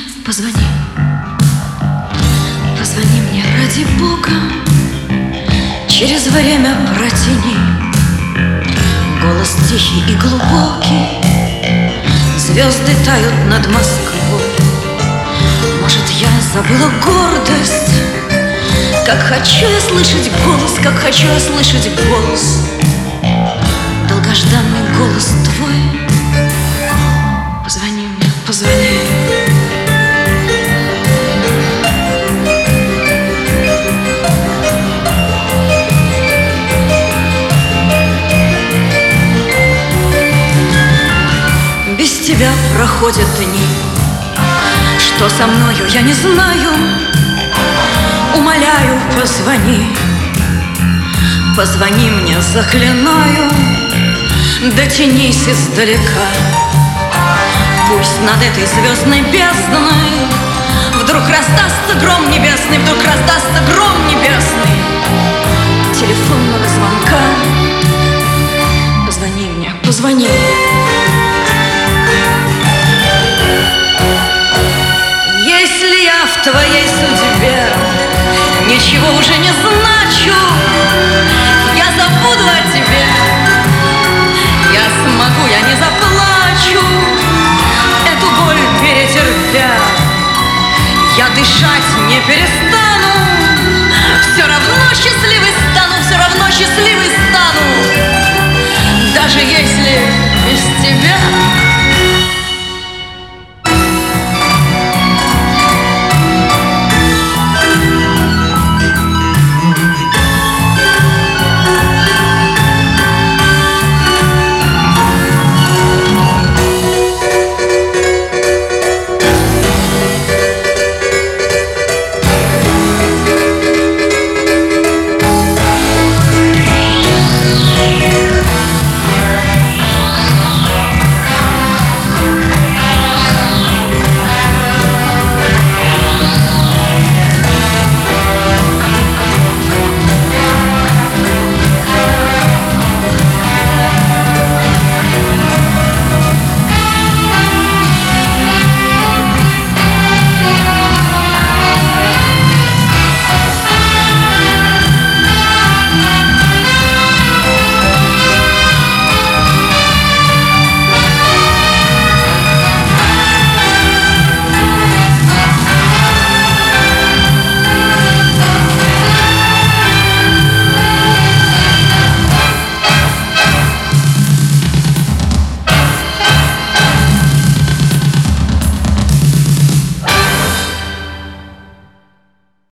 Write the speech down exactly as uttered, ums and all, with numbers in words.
позвони. Позвони мне, ради Бога, через время протяни. Голос тихий и глубокий, звезды тают над Москвой. Может, я забыла гордость? Как хочу я слышать голос, как хочу я слышать голос, долгожданный голос твой. Позвони мне, позвони. Без тебя проходят дни, что со мною я не знаю. Умоляю, позвони, позвони мне, заклинаю. Дотянись издалека, пусть над этой звездной бездной вдруг раздастся гром небесный, вдруг раздастся гром небесный телефонного звонка. Позвони мне, позвони. Если я в твоей судьбе ничего уже не значу, я забуду о тебе, я смогу, я не заплачу, эту боль перетерпя, я дышать не перестану. Все равно счастливой стану, все равно счастливой стану, даже если без тебя.